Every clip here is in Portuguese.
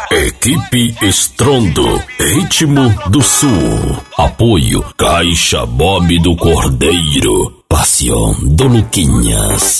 Equipe Estrondo, Ritmo do Sul. Apoio Caixa Bob do Cordeiro. Paixão do Luquinhas.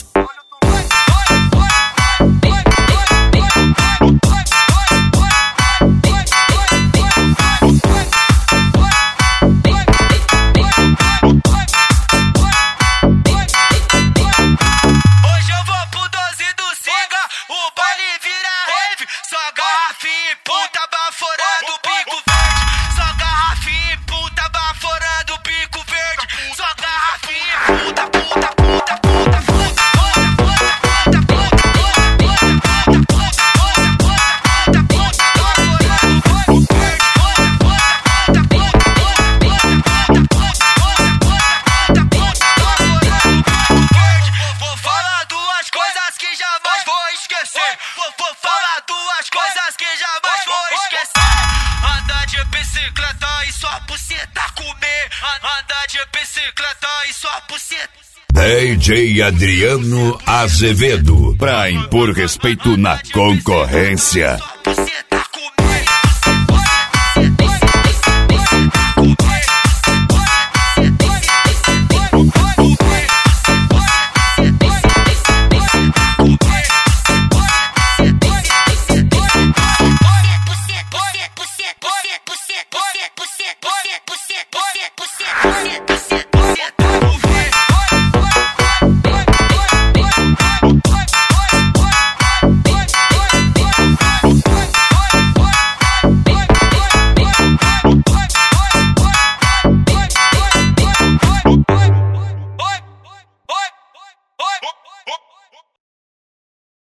DJ Adriano Azevedo, pra impor respeito na concorrência.